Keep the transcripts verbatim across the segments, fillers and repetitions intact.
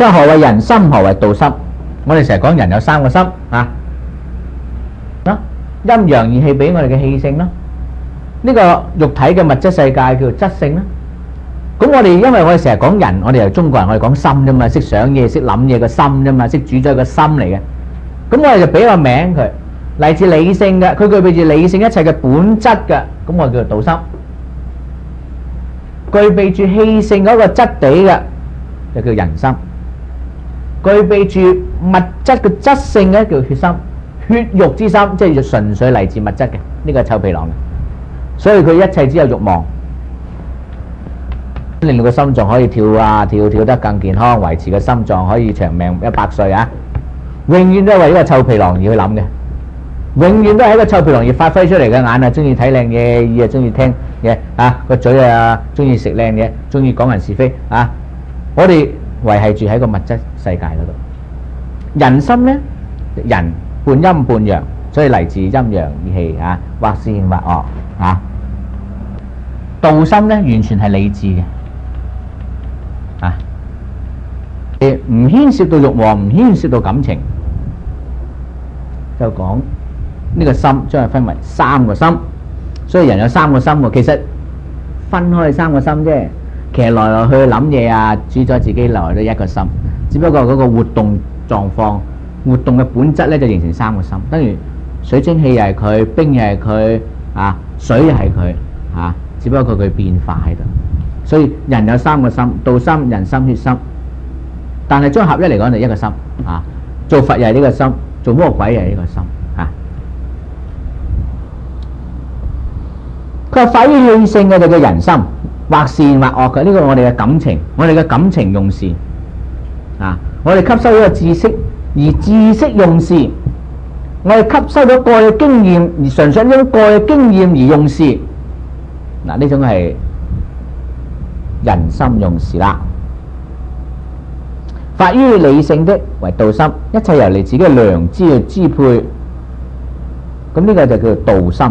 佢話何謂人心，何謂道心？我哋成日講人有三個心啊，咯陰陽二氣俾我哋嘅氣性咯。呢個肉體嘅物質世界叫做質性啦。咁我哋因為我哋成日講人，我哋係中國人，我哋講心啫嘛，識想嘢、識諗嘢個心啫嘛，識主宰個心嚟嘅。咁我哋就俾個名佢，嚟自理性嘅，佢具備住理性一切嘅本質嘅，咁我叫做道心。具備住氣性嗰個質地嘅，就叫人心。具備住物質嘅質性嘅叫血心，血肉之心，即係純粹嚟自物質嘅，呢個係臭皮囊嘅。所以佢一切只有慾望，令到個心臟可以跳啊跳，跳得更健康，維持個心臟可以長命一百歲啊！永遠都係為呢個臭皮囊而去諗嘅，永遠都係一個臭皮囊而發揮出嚟嘅。眼啊中意睇靚嘢，耳啊中意聽嘢啊，個嘴啊中意食靚嘢，中意講人是非啊！我哋維繫住喺個物質世界嗰度，人心呢，人半陰半陽，所以嚟自陰陽二氣啊，或善或惡啊。道心呢，完全係理智嘅啊，唔牽涉到慾望，唔牽涉到感情，就講呢個心將係分為三個心。所以人有三個心喎，其實分開三個心啫。其實來來去去諗嘢啊，主宰自己來來都一個心，只不過嗰個活動狀況、活動嘅本質咧就形成三個心。等於水蒸氣又係佢，冰又係佢啊，水又係佢啊，只不過佢變化喺度。所以人有三個心：道心、人心、血心。但係將合一嚟講就一個心啊。做佛又係呢個心，做魔鬼又係呢個心啊。佢話發於氣性嘅就叫人心。或善或惡嘅，呢個我哋嘅感情，我哋嘅感情用事啊！我哋吸收咗個知識，而知識用事，我哋吸收咗過去嘅經驗，而純粹呢種過去嘅經驗而用事。嗱，呢種係人心用事啦。發於理性的為道心，一切由你自己嘅良知去支配，咁呢個就叫做道心。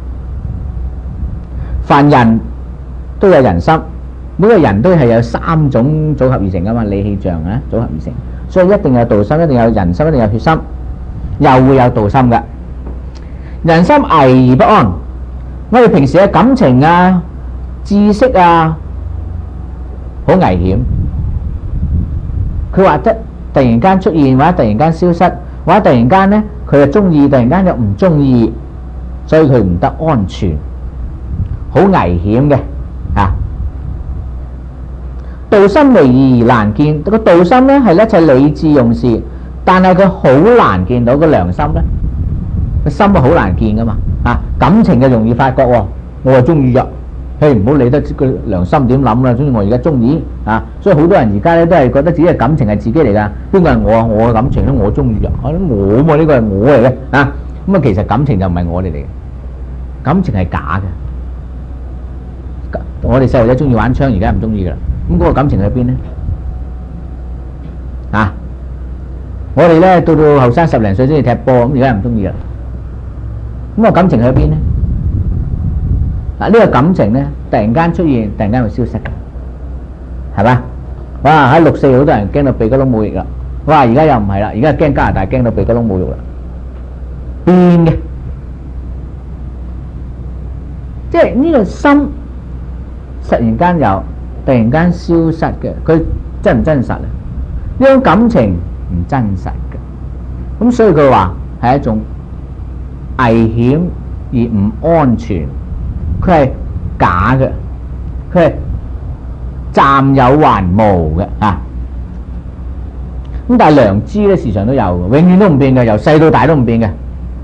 凡人都有人心，每個人都係有三種組合而成噶嘛，理氣象啊組合而成，所以一定有道心，一定有人心，一定有血心，又會有道心嘅。人心危而不安，我哋平時嘅感情啊、知識啊，好危險。佢話得突然間出現，或者突然間消失，或者突然間呢，佢又中意，突然間又唔中意，所以佢唔得安全，好危險嘅。啊！道心微異而難見，個道心咧係一切理智用事，但係佢好難見到個良心咧，個心啊好難見噶嘛。啊，感情就容易發覺喎，我係中意呀，嘿唔好理得個良心點諗啦，中意我而家中意啊，所以好多人而家咧都係覺得自己嘅感情係自己嚟噶，邊個係我啊？我嘅感情咧我中意呀，我嘛呢個係我嚟嘅啊，咁啊其實感情就唔係我哋嚟嘅，感情係假嘅。我哋細路仔中意玩槍，而家唔中意噶啦。咁嗰個感情喺邊呢？啊！我哋咧到到後生十零歲中意踢波，咁而家唔中意啦。咁個感情喺邊呢？嗱，呢個感情咧突然間出現，突然間會消失嘅，係嘛？哇！喺六四好多人驚到鼻哥窿冇肉啦。哇！而家又唔係啦，而家驚加拿大驚到鼻哥窿冇肉啦，變嘅。即係呢個心。突然間有，突然間消失嘅，佢真唔真實啊？呢種感情唔真實嘅，咁所以佢話係一種危險而唔安全，佢係假嘅，佢係暫有還無嘅啊！咁但係良知咧時常都有，永遠都唔變嘅，由細到大都唔變嘅。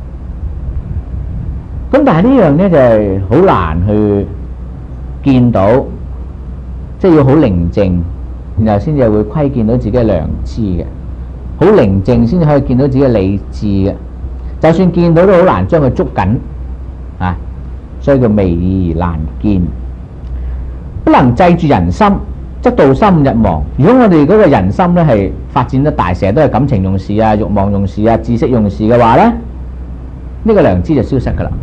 咁但係呢樣咧就係好難去見到，即係要好寧靜，然後先至會窺見到自己嘅良知嘅。好寧靜先至可以見到自己嘅理智嘅。就算見到都好難將佢捉緊啊，所以叫微異而難見。不能制住人心，則道心日亡。如果我哋嗰個人心咧係發展得大，成日都係感情用事啊、慾望用事啊、知識用事嘅話咧，呢個良知就消失噶啦。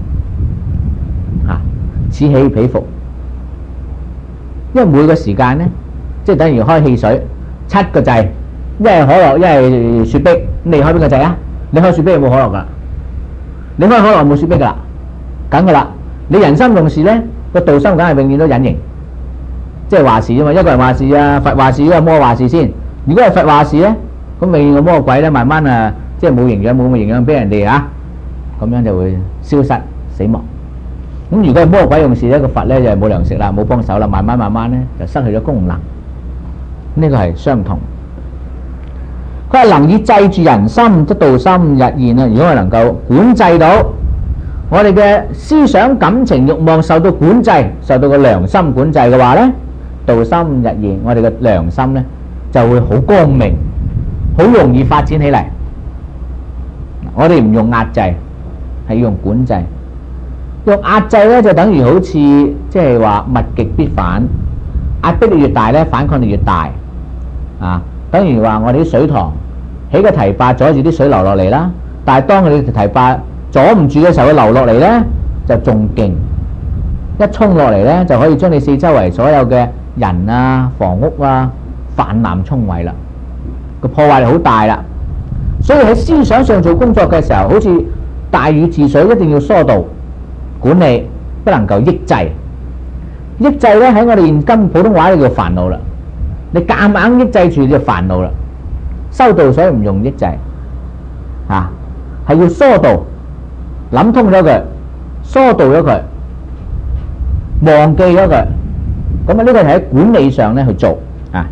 啊，此起彼伏。因為每個時間呢，即係等於開汽水，七個掣一係可樂，一係雪碧，咁你開邊個掣啊？你開雪碧有冇可樂噶？你開可樂冇雪碧噶啦，梗噶啦。你人心用事咧，個道心梗係永遠都隱形，即係話事啫嘛。一個人話事啊，佛話事，一個魔話事先。如果係佛話事咧，咁永遠個魔鬼咧，慢慢啊，即係冇營養，冇咁營養俾人哋啊，咁樣就會消失死亡。咁如果係魔鬼用事咧，個佛咧就係冇糧食啦，冇幫手啦，慢慢慢慢咧就失去咗功能。呢個係相同。佢係能以制住人心，則道心日現啊！如果我能夠管制到我哋嘅思想、感情、慾望受到管制，受到個良心管制嘅話咧，道心日現，我哋嘅良心咧就會好光明，好容易發展起嚟。我哋唔用壓制，係要用管制。用壓制咧就等於好似即係話物極必反，壓迫力越大咧，反抗力越大啊！等於話我哋啲水塘起個堤壩阻住啲水流落嚟啦，但係當佢哋堤壩阻唔住嘅時候，佢流落嚟咧就仲勁，一衝落嚟咧就可以將你四周圍所有嘅人啊、房屋啊泛濫沖毀啦，個破壞力好大啦。所以喺思想上做工作嘅時候，好似大禹治水一定要疏導管理，不能夠抑制。抑制咧喺我哋現今普通話咧叫煩惱啦。你夾硬抑制住就煩惱啦。修道所以唔用抑制，嚇、啊、係要疏導，諗通咗佢，疏導咗佢，忘記咗佢。咁啊呢個係喺管理上咧去做啊。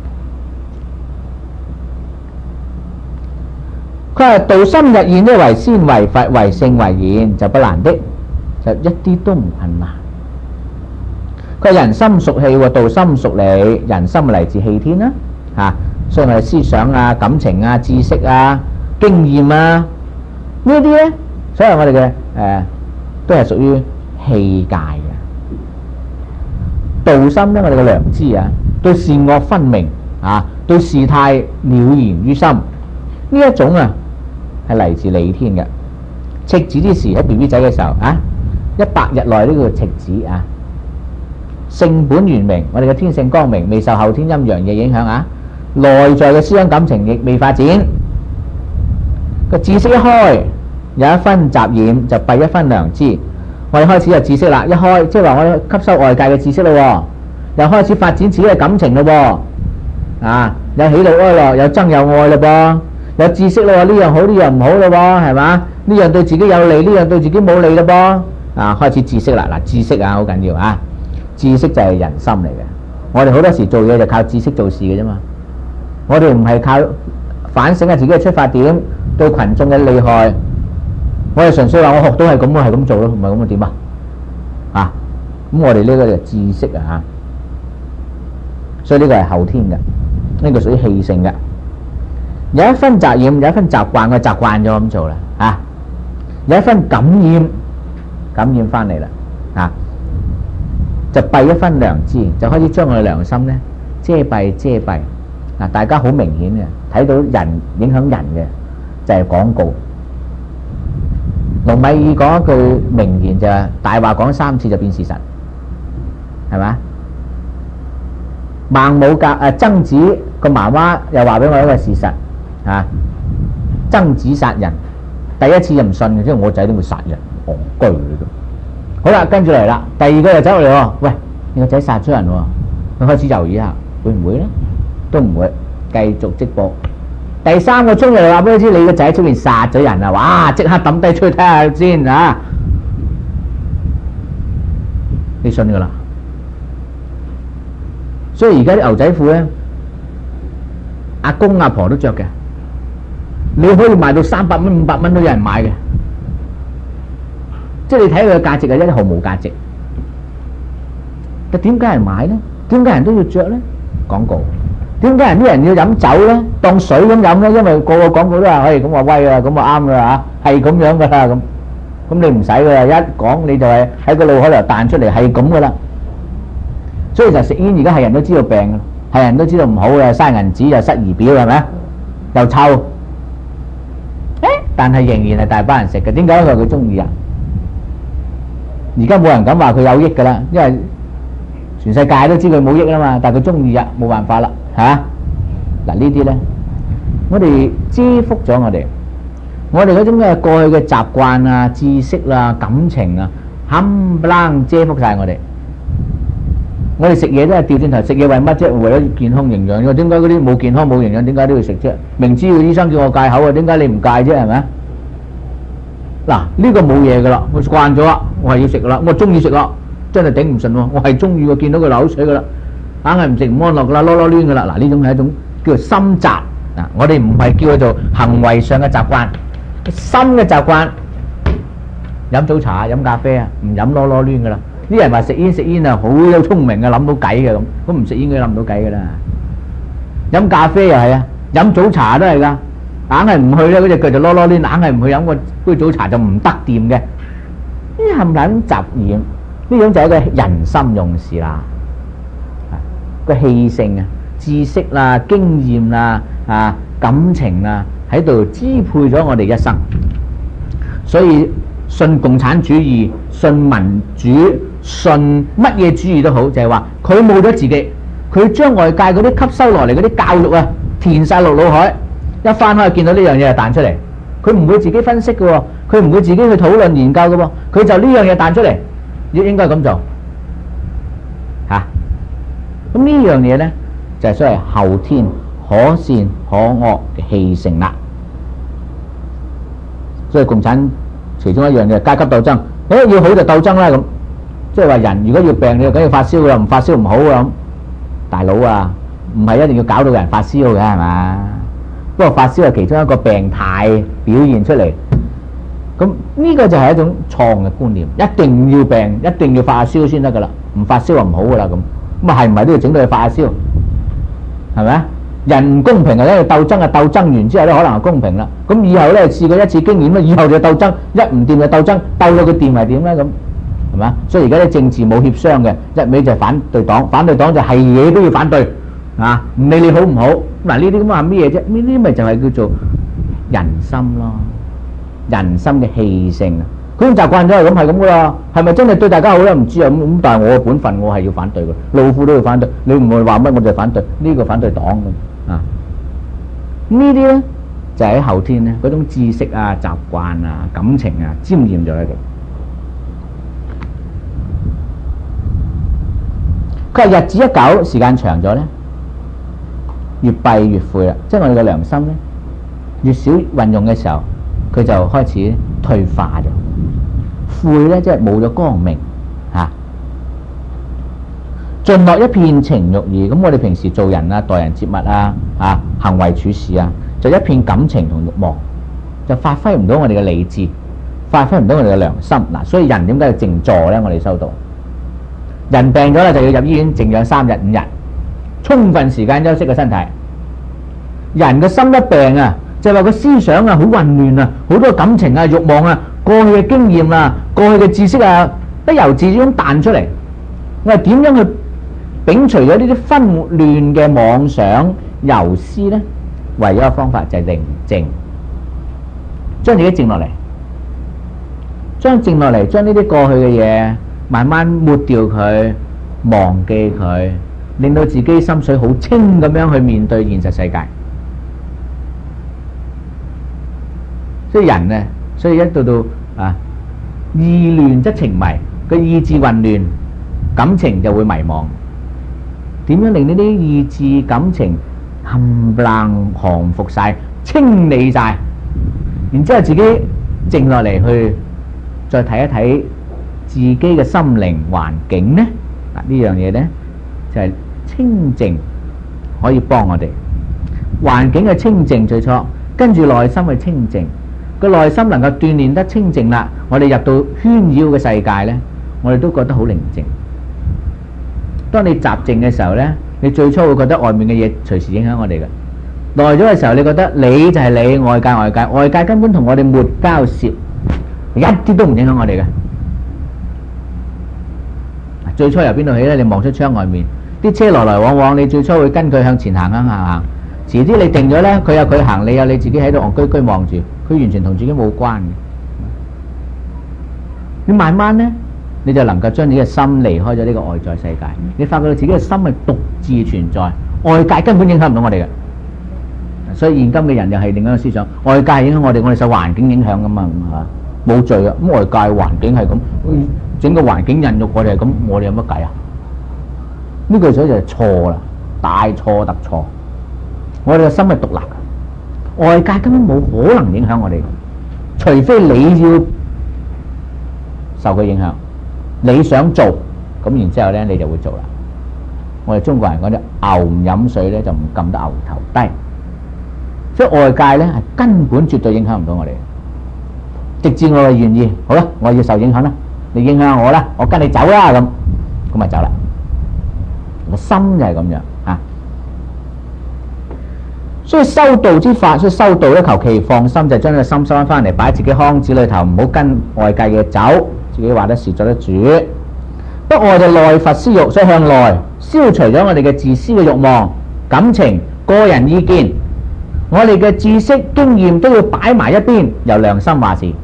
佢話道心日現呢，為先為佛為聖為現就不難的，就一啲都唔困難。佢話人心屬氣喎，道心屬理。人心嚟自氣天啦，嚇、啊，所以我哋思想啊、感情啊、知識啊、經驗啊呢啲咧，所以我哋嘅誒都係屬於氣界嘅。道心咧，我哋嘅良知啊，對善惡分明啊，對事態了然於心，呢一種啊係嚟自理天嘅。赤子之時喺 B B 仔嘅時候啊，一百日內呢個赤子啊。性本圓明，我哋嘅天性光明，未受後天陰陽嘅影響啊。內在嘅思想感情亦未發展，個知識一開有一分雜染，就閉一分良知。我哋開始有知識啦，一開即係話我哋吸收外界嘅知識咯，又開始發展自己嘅感情咯，啊，有喜怒哀樂，有憎有愛咯噃，有知識咯，呢樣好呢樣唔好咯噃，係嘛？呢樣對自己有利，呢樣對自己冇利咯噃，啊，開始知識啦，嗱，知識啊好緊要啊。知識就係人心嚟嘅，我哋好多時做嘢就靠知識做事嘅啫嘛。我哋唔係靠反省下自己嘅出發點，對群眾嘅利害，我哋純粹話我學到係咁，我係咁做咯，唔係咁啊點啊？啊，咁我哋呢個就知識啊嚇，所以呢個係後天嘅，呢個屬於氣性嘅。有一分雜染，有一分習慣，我習慣咗咁做啦嚇。有一分感染，感染翻嚟啦嚇。就閉一分良知，就開始將我哋良心咧遮蔽遮蔽。嗱，大家好明顯嘅睇到人影響人嘅就係廣告。龍米爾講一句名言就係大話講三次就變事實，係嘛？孟母教誒曾子個媽媽又話俾我一個事實啊，曾子殺人第一次就唔信嘅，即係我仔都會殺人，戇居嚟嘅。好啦，跟住嚟啦，第二個又走嚟喎，喂，你個仔殺咗人喎，佢開始猶豫下，會唔會咧？都唔會，繼續直播。第三個衝入嚟話俾你知，你個仔出面殺咗人啊！哇，即刻抌低出去睇下先啊！你信噶啦？所以而家啲牛仔褲咧，阿公阿婆都着嘅，你可以賣到三百蚊、五百蚊都有人買嘅。即係你睇佢嘅價值係一啲毫無價值，但點解人買咧？點解人都要着咧？廣告。點解人啲人要飲酒咧？當水咁飲咧？因為個個廣告都話，誒咁話威啊，咁話啱噶啦嚇，係咁樣噶啦咁。咁你唔使噶啦，一講你就係喺個腦海度彈出嚟，係咁噶啦。所以就食煙而家係人都知道病嘅，係人都知道唔好嘅，嘥銀紙又失儀表係咪啊？又臭，誒，但係仍然係大班人食嘅。點解？因為佢中意啊！而家冇人敢話佢有益噶啦，因為全世界都知佢冇益啦嘛。但係佢中意啊，冇辦法啦嚇。嗱呢啲咧我哋遮覆咗我哋，我哋嗰種嘅過去嘅習慣啊、知識啦、感情啊，冚唪唥遮覆晒我哋。我哋食嘢都係調轉頭，食嘢為乜啫？為咗健康營養。點解嗰啲冇健康冇營養，點解都要食啫？明知個醫生叫我戒口啊，點解你唔戒啫？係咪？嗱，呢個冇嘢噶啦，我慣咗啦，我係要食噶啦，我中意食啦，真係頂唔順喎，我係中意喎，見到佢流口水噶啦，硬係唔食唔安樂噶啦，囉囉攣噶啦。嗱，呢種係一種叫做心習嗱，我哋唔係叫佢做行為上嘅習慣，心嘅習慣，飲早茶、飲咖啡啊，唔飲囉囉攣噶啦。啲人話食煙食煙啊，好有聰明嘅，諗到計嘅咁，咁唔食煙佢諗唔到計噶啦。飲咖啡又係啊，飲早茶都係噶，硬係唔去咧，嗰隻腳就囉囉攣，硬係唔去飲個杯早茶就唔得掂嘅。呢啲冚唪唥習染，呢種就係一個人心用事啦，個氣性啊、知識啦、經驗啦、啊感情啦，喺度支配咗我哋一生。所以信共產主義、信民主、信乜嘢主義都好，就係話佢冇咗自己，佢將外界嗰啲吸收落嚟嗰啲教育啊，填晒落腦海，一翻開見到呢樣嘢就彈出嚟，佢唔會自己分析嘅喎，佢唔會自己去討論研究嘅喎，佢就呢樣嘢彈出嚟，應應該咁做嚇。咁呢樣嘢咧就係所謂後天可善可惡嘅氣性啦。所以共產其中一樣嘢階級鬥爭，誒要好就鬥爭啦咁，即係話人如果要病，你就梗要發燒㗎，唔發燒唔好㗎咁。大佬啊，唔係一定要搞到人發燒嘅係嘛？不過發燒係其中一個病態表現出嚟。咁呢個就係一種錯誤嘅觀念，一定要病，一定要發燒先得㗎啦，唔發燒就唔好㗎啦咁。咁啊係唔係都要整到佢發燒？係咪啊？人唔公平啊！咧鬥爭啊，鬥爭完之後咧可能係公平啦。咁以後咧試過一次經驗啦，以後就鬥爭，一唔掂就鬥爭，鬥到佢掂係點咧咁？係嘛？所以而家啲政治冇協商嘅，一味就係反對黨，反對黨就係嘢都要反對啊！唔理你好唔好，嗱呢啲咁話咩嘢啫？呢啲咪就係叫做人心咯，人心嘅氣性啊！佢習慣咗係咁係咁噶啦，係咪真係對大家好咧？唔知啊咁咁，但係我嘅本分我係要反對嘅，老虎都要反對，你唔會話乜我就反對呢個反對黨咁啊！呢啲咧就喺後天咧嗰種知識啊、習慣啊、感情啊沾染咗喺度。佢話日子一久，時間長咗咧，越閉越晦啦。即係我哋嘅良心咧，越少運用嘅時候，佢就開始退化咗。晦咧，即係冇咗光明嚇。盡落一片情慾意，咁我哋平時做人啊、待人接物啊、啊行為處事啊，就一片感情同慾望，就發揮唔到我哋嘅理智，發揮唔到我哋嘅良心嗱。所以人點解要靜坐咧？我哋收到人病咗啦，就要入醫院靜養三日五日，充分時間休息個身體。人嘅心一病啊，就係話個思想啊好混亂啊，好多感情啊、慾望啊、過去嘅經驗啊、過去嘅知識啊，不由自主咁彈出嚟。我係點樣去摒除咗呢啲紛亂嘅妄想遊思呢？唯一嘅方法就係寧靜，將自己靜落嚟，將靜落嚟，將呢啲過去嘅嘢慢慢抹掉佢，忘記佢，令到自己心水好清咁樣去面對現實世界。所以人呢，所以一到到啊意亂則情迷，個意志混亂，感情就會迷茫。點樣令呢啲意志感情冚唪唥降服晒、清理晒，然之後自己靜落嚟去再睇一睇自己嘅心靈環境呢？嗱呢樣嘢呢就係清靜可以幫我哋。環境嘅清靜最初，跟住內心嘅清靜，個內心能夠鍛煉得清靜啦，我哋入到喧擾嘅世界呢，我哋都覺得好寧靜。當你習靜嘅時候呢，你最初會覺得外面嘅嘢隨時影響我哋嘅。耐咗嘅時候，你覺得你就係你，外界外界，外界根本同我哋沒交涉，一啲都唔影響我哋嘅。最初由邊度起呢？你望出窗外面，啲車來來往往，你最初會跟佢向前行行行行，遲啲你定咗呢，佢有佢行，你有你自己喺度戇居居望住，佢完全同自己冇關嘅。你慢慢呢，你就能夠將你嘅心離開咗呢個外在世界，你發覺到自己嘅心係獨自存在，外界根本影響唔到我哋嘅。 所以現今嘅人又係另一個思想，外界影響我哋，我哋受環境影響噶嘛，係冇罪啊。咁外界環境係咁，整個環境孕育我哋係咁，我哋有乜計啊？呢個所以就係錯啦，大錯特錯。我哋嘅心係獨立嘅，外界根本冇可能影響我哋，除非你要受佢影響，你想做，咁然之後咧你就會做啦。我哋中國人講啲牛唔飲水咧就唔撳得牛頭低，所以外界咧係根本絕對影響唔到我哋，直至我哋願意，好啦，我要受影響啦，你影響我啦，我跟你走啦，咁咁咪走啦。個心就係咁樣啊，所以修道之法，所以修道咧求其放心，就將個心收翻翻嚟，擺喺自己腔子裏頭，唔好跟外界嘅走，自己話得事做得主。不外就內罰私欲，所以向內消除咗我哋嘅自私嘅欲望、感情、個人意見，我哋嘅知識經驗都要擺埋一邊，由良心話事。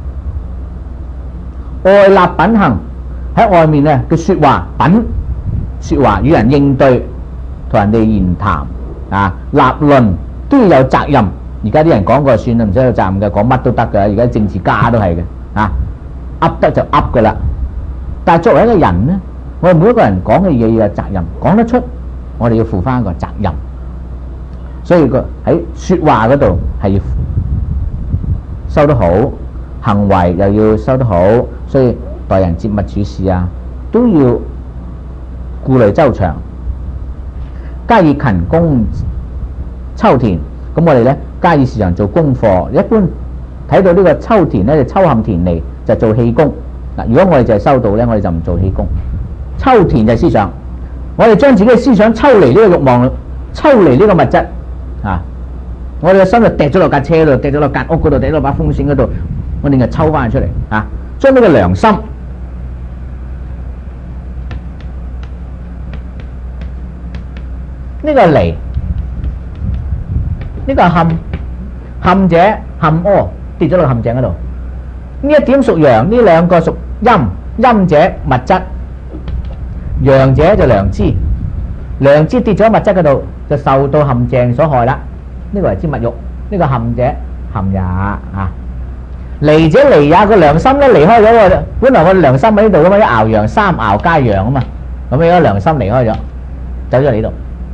外立品行，喺外面咧嘅說話品。說話與人應對，同人哋言談啊，立論都要有責任。而家啲人講過就算啦，唔使有責任嘅，講乜都得嘅。而家政治家都係嘅，啊，噏得就噏噶啦。但係作為一個人呢，我哋每一個人講嘅嘢要有責任，講得出，我哋要負翻一個責任。所以個喺說話嗰度係要收得好，行為又要收得好，所以待人接物處事啊，都要顧慮周詳，加以勤工秋田。咁我哋咧加以時常做功課。一般睇到呢個秋田咧，就秋陷田離，就做氣功。嗱，如果我哋就係修道咧，我哋就唔做氣功。秋田就係思想，我哋將自己嘅思想抽離呢個慾望，抽離呢個物質啊！我哋嘅心就掟咗落架車度，掟咗落間屋嗰度，掟落把風扇嗰度，我哋就抽翻出嚟啊！將呢個良心。呢個離，呢個陷，陷者陷屙跌咗落陷阱嗰度。呢一點屬陽，呢兩個屬陰。陰者物質，陽者就良知。良知跌咗物質嗰度，就受到陷阱所害啦。呢個係之物欲，呢個陷者陷也啊。離者離也，個良心咧離開咗個，本來個良心喺呢度噶嘛，一爻陽三爻皆陽啊嘛，咁而家良心離開咗，走咗嚟呢度。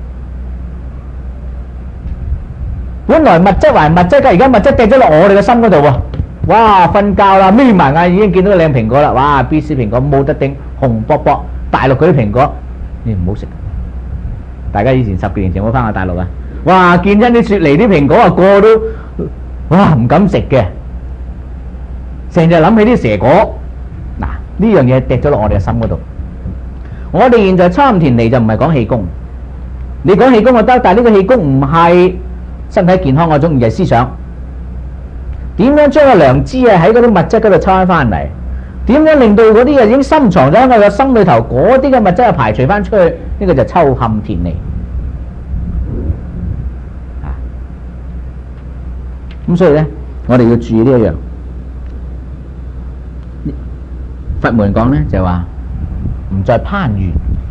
本來物質還物質噶，而家物質掟咗落我哋嘅心嗰度喎。哇！瞓覺啦，眯埋眼已經見到個靚蘋果啦。哇 ！B C 蘋果冇得頂，紅卜卜。大陸嗰啲蘋果，你唔好食。大家以前十幾年前有冇翻過大陸啊？哇！見親啲雪梨啲蘋果啊，個個都哇唔敢食嘅，成日諗起啲蛇果。嗱，呢樣嘢掟咗落我哋嘅心嗰度。我哋現在秋陷田離就唔係講氣功，你講氣功就得，但係呢個氣功唔係身體健康嗰種，而係思想。點樣將個良知啊喺嗰啲物質嗰度抽翻翻嚟？點樣令到嗰啲啊已經深藏咗喺我個心裏頭嗰啲嘅物質啊排除翻出去？呢個就秋陷田離啊！咁所以咧，我哋要注意呢一樣。佛門講咧就話唔再攀緣。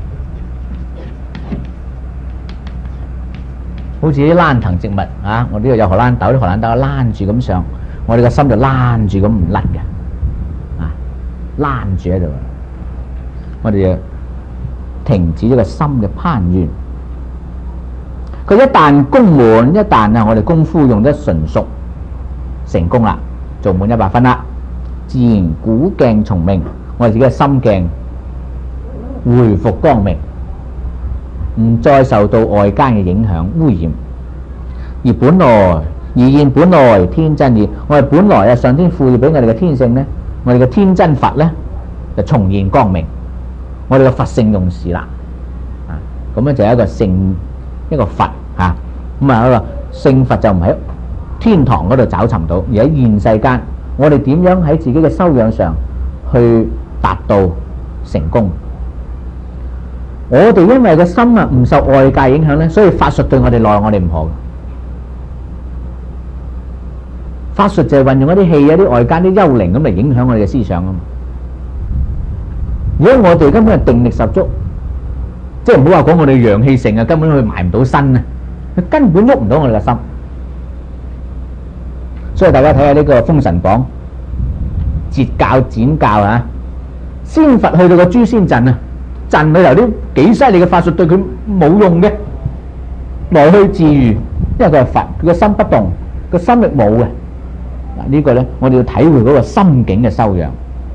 好似啲蘭藤植物啊，我呢度有荷蘭豆，啲荷蘭豆躝住咁上，我哋個心就躝住咁唔甩嘅，啊，躝住喺度，我哋就停止咗個心嘅攀緣。佢一旦功滿，一旦啊我哋功夫用得純熟，成功啦，做滿一百分啦，自然古鏡重明，我哋自己嘅心鏡恢復光明。唔再受到外間嘅影響污染，而本來而現本來天真義，我哋本來啊上天賦予俾我哋嘅天性咧，我哋嘅天真佛咧就重現光明，我哋嘅佛性用事啦，啊咁樣就係一個聖一個佛嚇，咁啊一個聖佛就唔喺天堂嗰度找尋到，而喺現世間，我哋點樣喺自己嘅修養上去達到成功？我哋因為個心啊唔受外界影響咧，所以法術對我哋內我哋唔好。法術就係運用一啲氣啊、啲外間啲幽靈咁嚟影響我哋嘅思想啊嘛。如果我哋根本係定力十足，即係唔好話講我哋陽氣盛啊，根本佢埋唔到身啊，佢根本喐唔到我哋嘅心。 所以大家睇下呢個《封神榜》，截教剪教啊，仙佛去到個誅仙陣啊，陣裏頭啲幾犀利嘅法術對佢冇用嘅，來去自如，因為佢係佛，佢個心不動，個心力冇嘅。嗱呢個咧，我哋要體會嗰個心境嘅修養。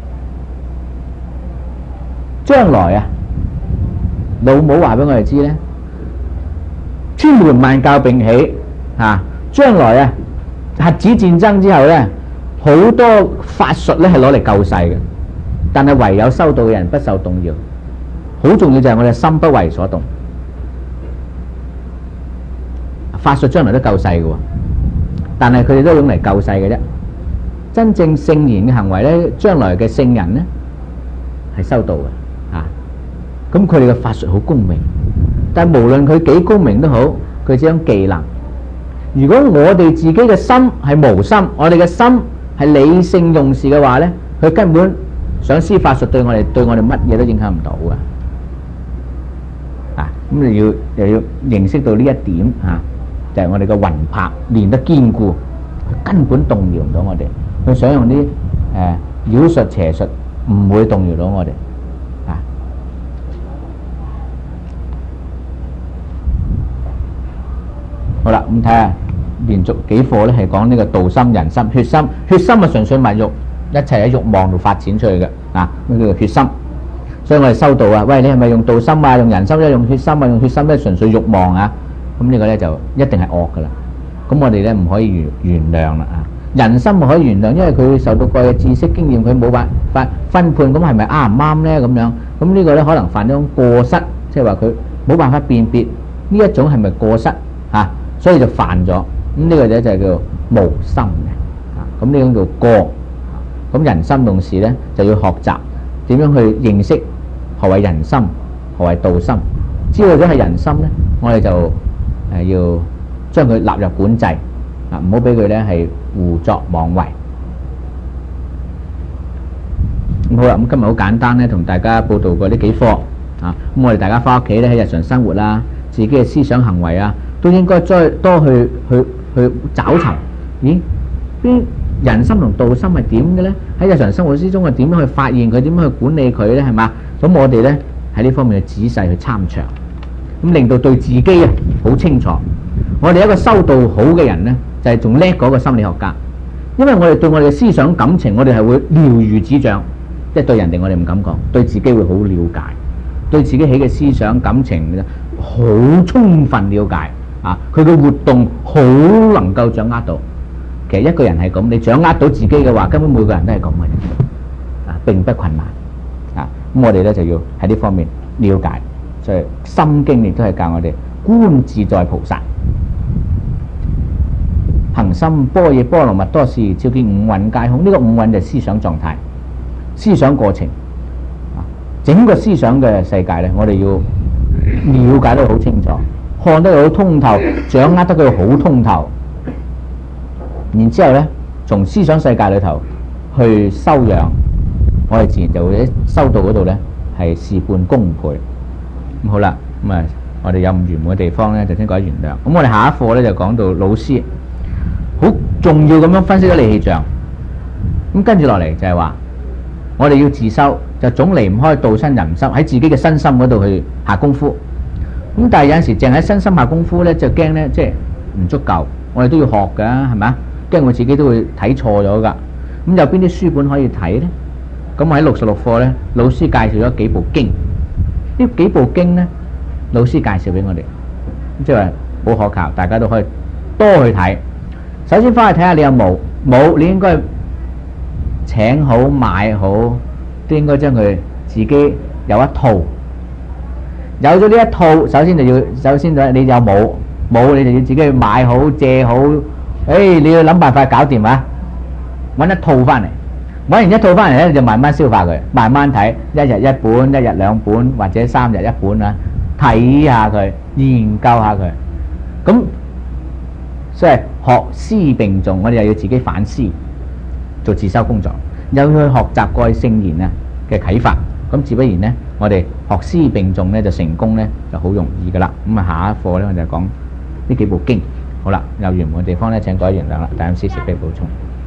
將來啊，老母話俾我哋知咧，千門萬教並起啊！將來啊，核子戰爭之後咧，好多法術咧係攞嚟救世嘅，但係唯有修道嘅人不受動搖。好重要就係我哋心不為所動。法術將來都救世嘅，但係佢哋都用嚟救世嘅啫。真正聖賢嘅行為咧，將來嘅聖人咧係修道嘅啊。咁佢哋嘅法術好高明，但係無論佢幾高明都好，佢只係技能。如果我哋自己嘅心係無心，我哋嘅心係理性用事嘅話咧，佢根本想施法術對我哋，對我哋乜嘢都影響唔到嘅。啊，咁你要又要認識到呢一點啊，就係我哋嘅魂魄練得堅固，佢根本動搖唔到我哋。佢想用啲誒妖術邪術，唔會動搖到我哋。啊，好啦，咁睇下連續幾課咧，係講呢個道心、人心、血心。血心啊，純粹物欲，一切喺欲望度發展出去嘅啊，呢叫做血心。所以我哋修道啊，喂，你係咪用道心啊？用人心咧？用血心啊？用血心咧？純粹欲望啊？咁呢個咧就一定係惡噶啦。咁我哋咧唔可以原原諒啦啊！人心唔可以原諒，因為佢受到過嘅知識經驗，佢冇辦法分判，咁係咪啱唔啱咧？咁樣咁呢個咧可能犯咗種過失，即係話佢冇辦法辨別呢一種係咪過失啊，所以就犯咗。咁呢個咧就係叫無心嘅啊。咁呢種叫過。咁人心用事咧就要學習點樣去認識何謂人心，何謂道心。知道咗係人心咧，我哋就誒要將佢納入管制啊，唔好俾佢咧係胡作妄為。咁好啦，咁今日好簡單咧，同大家報道過呢幾課啊。咁我哋大家翻屋企咧喺日常生活啦，自己嘅思想行為啊，都應該再多去去去找尋。咦？邊人心同道心係點嘅咧？喺日常生活之中係點樣去發現佢？點樣去管理佢咧？係嘛？咁我哋咧喺呢方面去仔細去參詳，咁令到對自己啊好清楚。我哋一個修道好嘅人咧，就係仲叻過一個心理學家，因為我哋對我哋嘅思想感情，我哋係會了如指掌，即係對人哋我哋唔敢講，對自己會好了解，對自己起嘅思想感情好充分了解啊！佢嘅活動好能夠掌握到。其實一個人係咁，你掌握到自己嘅話，根本每個人都係咁嘅，啊，並不困難啊！咁我哋咧就要喺呢方面了解，所以《心經》亦都係教我哋觀自在菩薩，行深般若波羅蜜多時，照見五蘊皆空。呢、這個五蘊就係思想狀態、思想過程啊，整個思想嘅世界咧，我哋要了解得好清楚，看得好通透，掌握得佢好通透。然之後咧，從思想世界裏頭去修養，我哋自然就會喺修道嗰度咧係事半功倍。咁好啦，咁啊，我哋有唔圓滿嘅地方咧，就先講原諒。咁我哋下一課咧就講到老師好重要咁樣分析咗理氣象。咁跟住落嚟就係話，我哋要自修，就總離唔開道身人心，喺自己嘅身心嗰度去下功夫。咁但係有陣時淨喺身心下功夫咧，就驚咧即係唔足夠，我哋都要學㗎，係咪啊？驚我自己都會睇錯咗噶。咁有邊啲書本可以睇呢？咁我喺六十六課呢，老師介紹咗幾部經。呢幾部經呢，老師介紹俾我哋，即係話好可靠，大家都可以多去睇。首先翻去睇下你有冇，冇你應該請好買好，都應該將佢自己有一套。有咗呢一套，首先就要，首先就你有冇，冇你就要自己去買好借好。誒、哎，你要諗辦法搞掂啊！揾一套翻嚟，揾完一套翻嚟咧，就慢慢消化佢，慢慢睇，一日一本，一日兩本，或者三日一本啊，睇下佢，研究下佢。咁所以學思並重，我哋又要自己反思，做自修工作，又要去學習過去聖賢啊嘅啟發。咁自不然呢，我哋學思並重咧，就成功咧就好容易噶啦。咁啊，下一課咧我就講呢幾部經。 好啦，有圓滿嘅地方咧，請各位原諒啦。大 M 師慈悲補充。